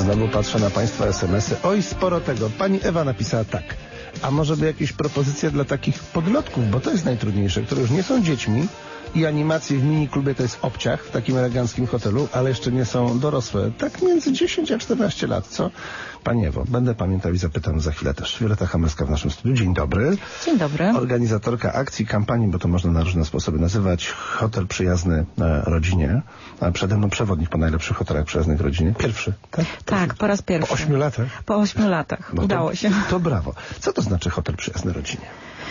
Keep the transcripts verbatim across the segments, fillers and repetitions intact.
Znowu patrzę na Państwa es em esy. Oj, sporo tego. Pani Ewa napisała tak. A może by jakieś propozycje dla takich podlotków, bo to jest najtrudniejsze, które już nie są dziećmi i animacje w miniklubie to jest obciach w takim eleganckim hotelu, ale jeszcze nie są dorosłe. Tak między dziesięć a czternaście lat, co? Pani Ewo, będę pamiętał i zapytam za chwilę też. Wioleta Hamerska w naszym studiu. Dzień dobry. Dzień dobry. Organizatorka akcji, kampanii, bo to można na różne sposoby nazywać. Hotel przyjazny rodzinie. A przede mną przewodnik po najlepszych hotelach przyjaznych rodzinie. Pierwszy, tak? Tak, po raz pierwszy. Po ośmiu latach? Po ośmiu latach. No Udało to, się. To brawo. Co to znaczy hotel przyjazny rodzinie?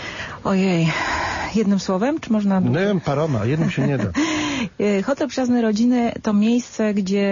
Ojej. Jednym słowem, czy można... No ja paroma, jednym się nie da. Hotel przyjazny rodziny to miejsce, gdzie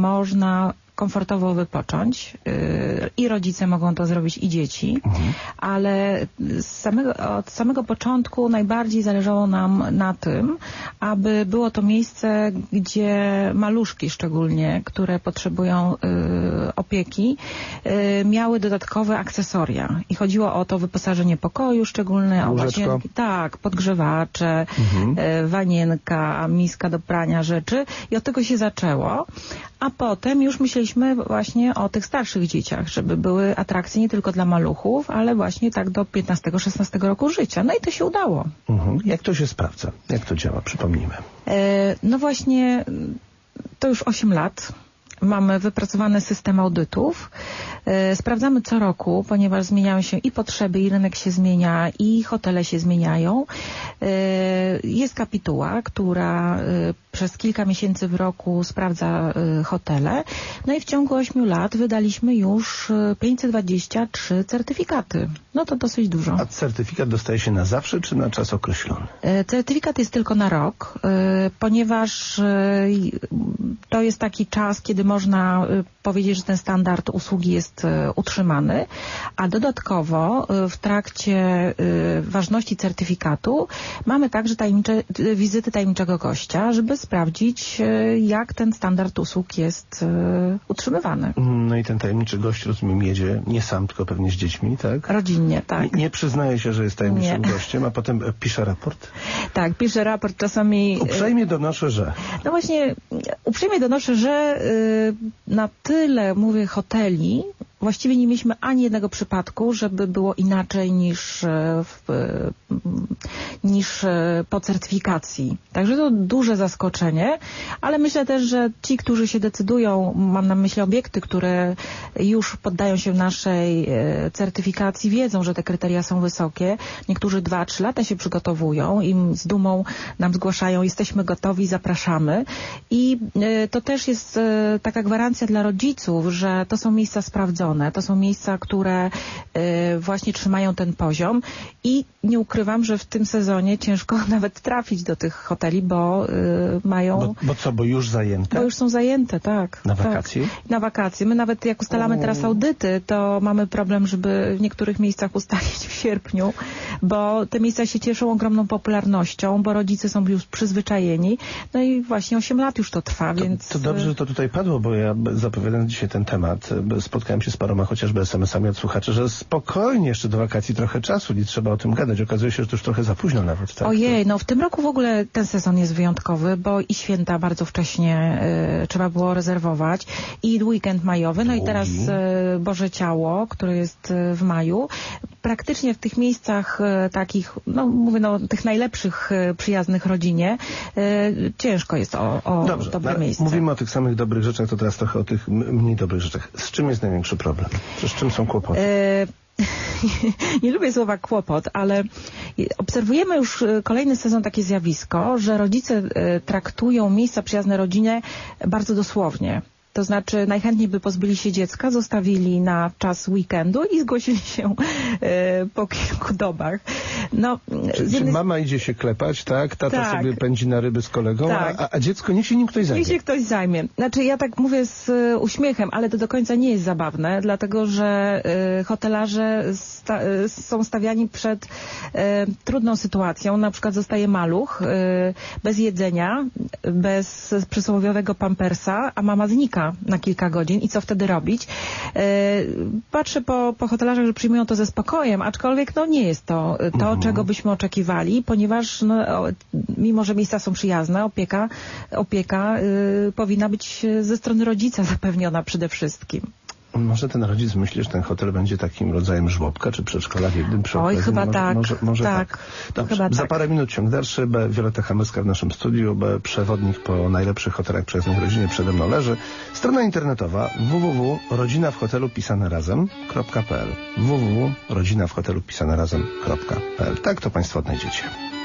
można komfortowo wypocząć yy, i rodzice mogą to zrobić, i dzieci, mhm. ale z samego, od samego początku najbardziej zależało nam na tym, aby było to miejsce, gdzie maluszki szczególnie, które potrzebują yy, opieki, yy, miały dodatkowe akcesoria i chodziło o to wyposażenie pokoju szczególne, o łazienki, tak, podgrzewacze, mhm. yy, wanienka, miska do prania rzeczy i od tego się zaczęło, a potem już myśleliśmy właśnie o tych starszych dzieciach, żeby były atrakcje nie tylko dla maluchów, ale właśnie tak do piętnastego szesnastego roku życia. No i to się udało. Mhm. Jak to się sprawdza? Jak to działa? Przypomnijmy. E, no właśnie, to już osiem lat. Mamy wypracowany system audytów. E, sprawdzamy co roku, ponieważ zmieniają się i potrzeby, i rynek się zmienia, i hotele się zmieniają. E, jest kapituła, która e, przez kilka miesięcy w roku sprawdza e, hotele. No i w ciągu ośmiu lat wydaliśmy już pięćset dwadzieścia trzy certyfikaty. No to dosyć dużo. A certyfikat dostaje się na zawsze, czy na czas określony? E, certyfikat jest tylko na rok, e, ponieważ e, to jest taki czas, kiedy można e, powiedzieć, że ten standard usługi jest e, utrzymany, a dodatkowo e, w trakcie e, ważności certyfikatu mamy także tajemnicze, wizyty tajemniczego gościa, żeby sprawdzić, e, jak ten standard usług jest e, utrzymywany. No i ten tajemniczy gość, rozumiem, jedzie nie sam, tylko pewnie z dziećmi, tak? Rodzinnie, tak. Nie, nie przyznaje się, że jest tajemniczym nie. gościem, a potem pisze raport? Tak, pisze raport czasami... Uprzejmie donoszę, że... No właśnie, uprzejmie donoszę, że y, na tyle, mówię, hoteli, właściwie nie mieliśmy ani jednego przypadku, żeby było inaczej niż, w, niż po certyfikacji. Także to duże zaskoczenie, ale myślę też, że ci, którzy się decydują, mam na myśli obiekty, które już poddają się naszej certyfikacji, wiedzą, że te kryteria są wysokie. Niektórzy dwa, trzy lata się przygotowują i z dumą nam zgłaszają, jesteśmy gotowi, zapraszamy. I to też jest taka gwarancja dla rodziców, że to są miejsca sprawdzone. To są miejsca, które y, właśnie trzymają ten poziom i nie ukrywam, że w tym sezonie ciężko nawet trafić do tych hoteli, bo y, mają... Bo, bo co, bo już zajęte? Bo już są zajęte, tak. Na wakacje? Tak, na wakacje. My nawet jak ustalamy teraz audyty, to mamy problem, żeby w niektórych miejscach ustalić w sierpniu, bo te miejsca się cieszą ogromną popularnością, bo rodzice są już przyzwyczajeni. No i właśnie osiem lat już to trwa, to, więc... To dobrze, że to tutaj padło, bo ja zapowiadając dzisiaj ten temat, spotkałem się z paroma chociażby es em esami od słuchaczy, że spokojnie jeszcze do wakacji trochę czasu, nie trzeba o tym gadać. Okazuje się, że to już trochę za późno nawet. Tak? Ojej, no w tym roku w ogóle ten sezon jest wyjątkowy, bo i święta bardzo wcześnie y, trzeba było rezerwować, i weekend majowy, no Długi. i teraz y, Boże Ciało, które jest y, w maju. Praktycznie w tych miejscach y, takich, no mówię, no tych najlepszych y, przyjaznych rodzinie, y, ciężko jest o, o Dobrze, dobre no, miejsce. Mówimy o tych samych dobrych rzeczach, to teraz trochę o tych mniej dobrych rzeczach. Z czym jest największy problem? Z czym są kłopoty? E nie lubię słowa kłopot, ale obserwujemy już kolejny sezon takie zjawisko, że rodzice traktują miejsca przyjazne rodzinie bardzo dosłownie. To znaczy najchętniej by pozbyli się dziecka, zostawili na czas weekendu i zgłosili się e, po kilku dobach. No, czy, czy mama idzie się klepać, tak? Tata tak. sobie pędzi na ryby z kolegą, tak. a, a dziecko niech się nim ktoś zajmie. Niech się ktoś zajmie. Znaczy ja tak mówię z y, uśmiechem, ale to do końca nie jest zabawne, dlatego że y, hotelarze sta, y, są stawiani przed y, trudną sytuacją. Na przykład zostaje maluch y, bez jedzenia, bez przysłowiowego pampersa, a mama znika. kilka, na kilka godzin i co wtedy robić. Patrzę po, po hotelarzach, że przyjmują to ze spokojem, aczkolwiek no nie jest to to, mhm. czego byśmy oczekiwali, ponieważ no, mimo, że miejsca są przyjazne, opieka, opieka y, powinna być ze strony rodzica zapewniona przede wszystkim. Może ten rodzic myśli, że ten hotel będzie takim rodzajem żłobka czy przedszkola w jednym przy Oj, chyba może, tak. Może, może tak. tak. Dobrze, chyba za tak. parę minut ciąg dalszy. B. Wioletta Hamerska w naszym studiu. B. Przewodnik po najlepszych hotelach przyjaznych rodzinie przede mną leży. Strona internetowa w w w kropka rodzina w hotelu pisane razem kropka p l w w w kropka rodzina w hotelu pisane razem kropka p l. Tak to Państwo odnajdziecie.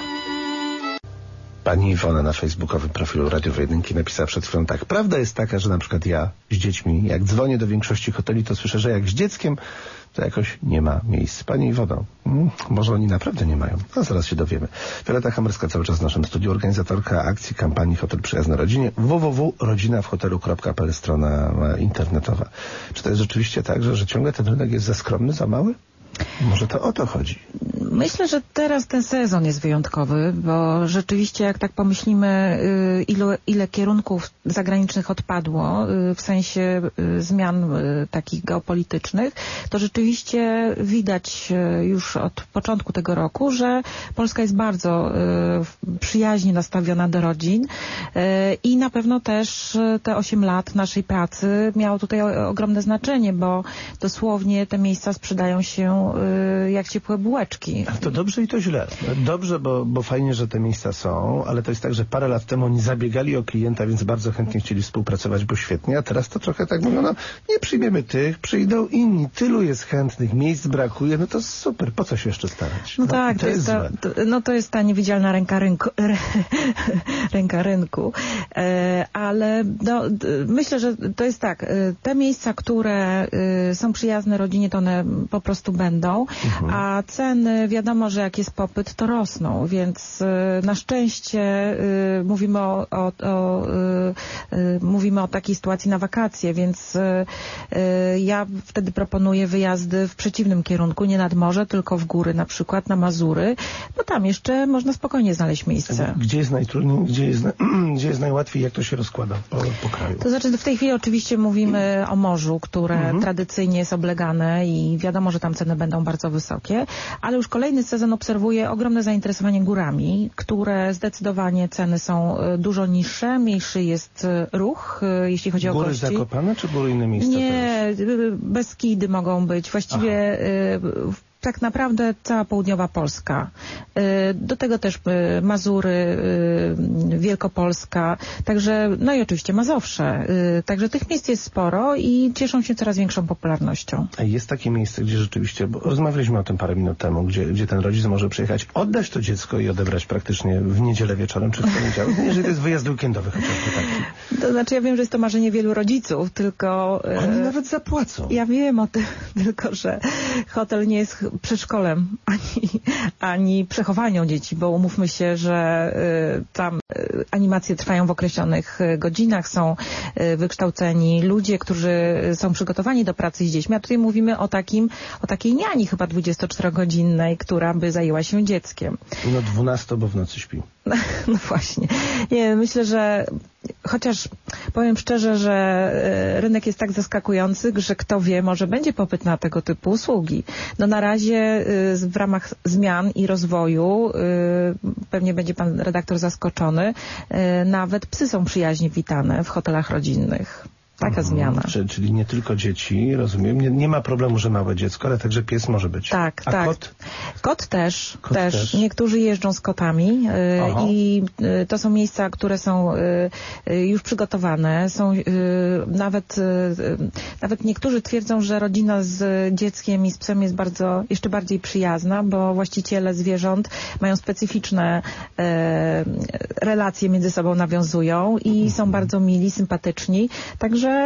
Pani Iwona na facebookowym profilu Radiowej Jedynki napisała przed chwilą tak. Prawda jest taka, że na przykład ja z dziećmi, jak dzwonię do większości hoteli, to słyszę, że jak z dzieckiem, to jakoś nie ma miejsc. Pani Iwono, hmm, może oni naprawdę nie mają. No zaraz się dowiemy. Wioletta Hamerska cały czas w naszym studiu, organizatorka akcji kampanii Hotel Przyjazny Rodzinie. w w w kropka rodzina w hotelu kropka p l strona internetowa. Czy to jest rzeczywiście tak, że, że ciągle ten rynek jest za skromny, za mały? Może to o to chodzi. Myślę, że teraz ten sezon jest wyjątkowy, bo rzeczywiście jak tak pomyślimy, ile, ile kierunków zagranicznych odpadło w sensie zmian takich geopolitycznych, to rzeczywiście widać już od początku tego roku, że Polska jest bardzo przyjaźnie nastawiona do rodzin i na pewno też te osiem lat naszej pracy miało tutaj ogromne znaczenie, bo dosłownie te miejsca sprzedają się jak ciepłe bułeczki. Ale to dobrze i to źle. Dobrze, bo, bo fajnie, że te miejsca są, ale to jest tak, że parę lat temu oni zabiegali o klienta, więc bardzo chętnie chcieli współpracować, bo świetnie, a teraz to trochę tak mówią, no nie przyjmiemy tych, przyjdą inni, tylu jest chętnych, miejsc brakuje, no to super, po co się jeszcze starać? No, no tak, to, to, jest ta, to, no to jest ta niewidzialna ręka rynku, ręka rynku. E, ale no, myślę, że to jest tak, te miejsca, które y, są przyjazne rodzinie, to one po prostu będą. Mhm. A ceny, wiadomo, że jak jest popyt, to rosną, więc y, na szczęście y, mówimy o, o, o y, y, mówimy o takiej sytuacji na wakacje, więc y, y, ja wtedy proponuję wyjazdy w przeciwnym kierunku, nie nad morze, tylko w góry, na przykład na Mazury, bo tam jeszcze można spokojnie znaleźć miejsce. Gdzie jest najtrudniej, gdzie jest, gdzie jest najłatwiej, jak to się rozkłada po, po kraju? To znaczy w tej chwili oczywiście mówimy o morzu, które mhm. tradycyjnie jest oblegane i wiadomo, że tam ceny będą bardzo wysokie, ale już kolejny sezon obserwuję ogromne zainteresowanie górami, które zdecydowanie ceny są dużo niższe, mniejszy jest ruch, jeśli chodzi góry o gości. Góry Zakopane czy góry inne miejsca? Nie, Beskidy mogą być. Właściwie Aha. tak naprawdę cała południowa Polska. Do tego też Mazury, Wielkopolska, także, no i oczywiście Mazowsze. Także tych miejsc jest sporo i cieszą się coraz większą popularnością. A jest takie miejsce, gdzie rzeczywiście, bo rozmawialiśmy o tym parę minut temu, gdzie, gdzie ten rodzic może przyjechać, oddać to dziecko i odebrać praktycznie w niedzielę wieczorem czy w poniedziałek, jeżeli to jest wyjazd weekendowy chociażby taki. To znaczy ja wiem, że jest to marzenie wielu rodziców, tylko... Oni nawet zapłacą. Ja wiem o tym, tylko że hotel nie jest przedszkolem, ani, ani przechowanią dzieci, bo umówmy się, że y, tam y, animacje trwają w określonych y, godzinach, są y, wykształceni ludzie, którzy są przygotowani do pracy z dziećmi, a tutaj mówimy o takim, o takiej niani chyba dwudziestoczterogodzinnej, która by zajęła się dzieckiem. No dwunasto, bo w nocy śpi. No właśnie. Nie, myślę, że chociaż powiem szczerze, że rynek jest tak zaskakujący, że kto wie, może będzie popyt na tego typu usługi. No na razie w ramach zmian i rozwoju, pewnie będzie pan redaktor zaskoczony, nawet psy są przyjaźnie witane w hotelach rodzinnych. Taka zmiana. Czyli, czyli nie tylko dzieci, rozumiem. Nie, nie ma problemu, że małe dziecko, ale także pies może być. Tak, A tak. kot? Kot też. Kot też. też. Niektórzy jeżdżą z kotami yy, i yy, to są miejsca, które są yy, już przygotowane. Są yy, nawet, yy, nawet niektórzy twierdzą, że rodzina z dzieckiem i z psem jest bardzo, jeszcze bardziej przyjazna, bo właściciele zwierząt mają specyficzne yy, relacje między sobą nawiązują i są bardzo mili, sympatyczni. Także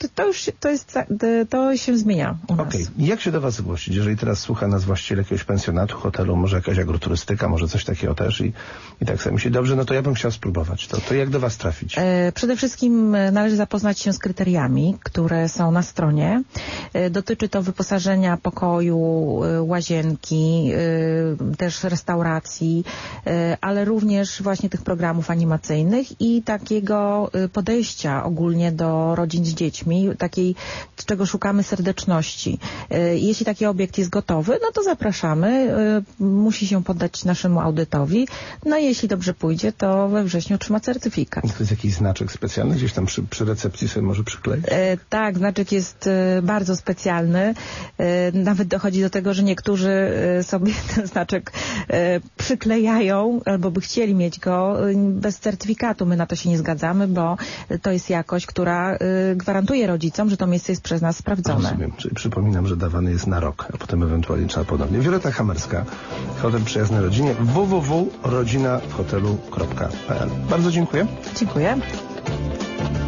to, to już to jest, to się zmienia u nas. Okej. Okay. Jak się do was zgłosić? Jeżeli teraz słucha nas właściciel jakiegoś pensjonatu, hotelu, może jakaś agroturystyka, może coś takiego też i, i tak sobie myśli, dobrze, no to ja bym chciał spróbować. To, to jak do was trafić? E, przede wszystkim należy zapoznać się z kryteriami, które są na stronie. E, dotyczy to wyposażenia pokoju, e, łazienki, e, też restauracji, e, ale również właśnie tych programów animacyjnych i takiego podejścia ogólnie do rodzin z dziećmi, takiej, czego szukamy, serdeczności. Jeśli taki obiekt jest gotowy, no to zapraszamy, musi się poddać naszemu audytowi, no i jeśli dobrze pójdzie, to we wrześniu otrzyma certyfikat. To jest jakiś znaczek specjalny, gdzieś tam przy, przy recepcji sobie może przykleić? E, tak, znaczek jest e, bardzo specjalny. E, nawet dochodzi do tego, że niektórzy e, sobie ten znaczek e, przyklejają, albo by chcieli mieć go e, bez certyfikatu. My na to się nie zgadzamy, bo to jest jakość, która y, gwarantuje rodzicom, że to miejsce jest przez nas sprawdzone. Rozumiem. Czyli przypominam, że dawany jest na rok, a potem ewentualnie trzeba ponownie. Wioleta Hamerska, Hotel Przyjazny Rodzinie, w w w kropka rodzina w hotelu kropka p l. Bardzo dziękuję. Dziękuję.